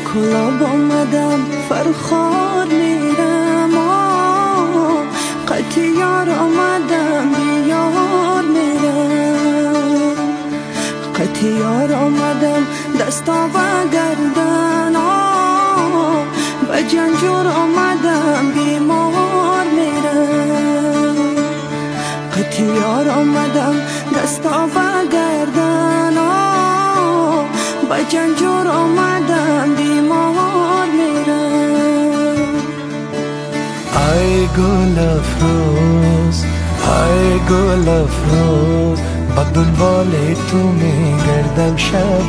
کلاب آمدم فرخار میرم قطیار آمدم بیار میرم قطیار آمدم دستا و گردن به جنجور آمدم بیمار میرم قطیار آمدم دستا و گردن به جنجور آمدم بیمار میرم ای گل افروز ای گل افروز با دنبال تو میگردم شب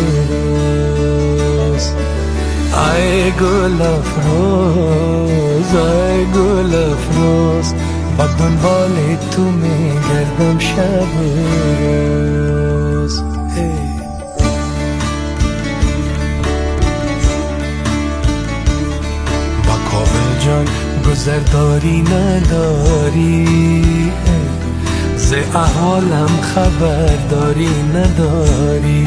روز ای گل افروز ای گل افروز با دنبال تو میگردم شب روز با کابل جان گذرداری نداری ز احوالم خبرداری نداری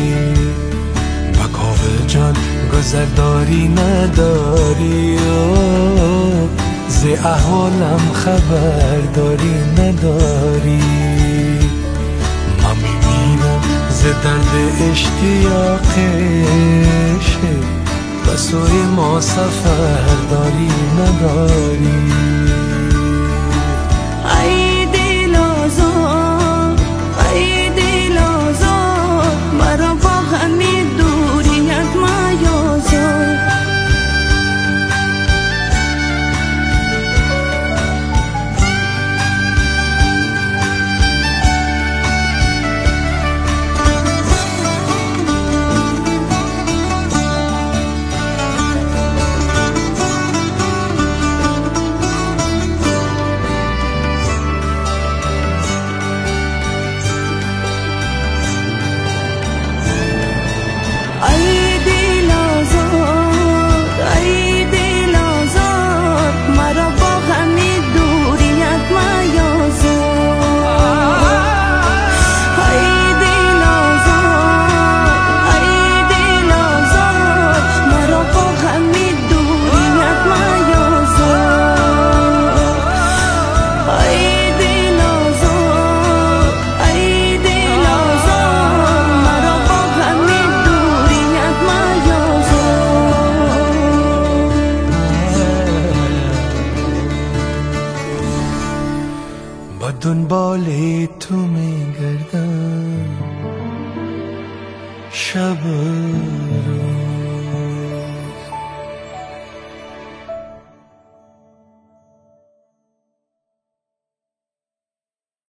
با کابل جان گذرداری نداری ز احوالم خبرداری نداری من میبینم ز درد اشتیاقش به سوی ما سفرداری نداری ای دل آزاد ای دل آزاد مرا با همین دوریت میازار با دنبال تو میگردم شب رو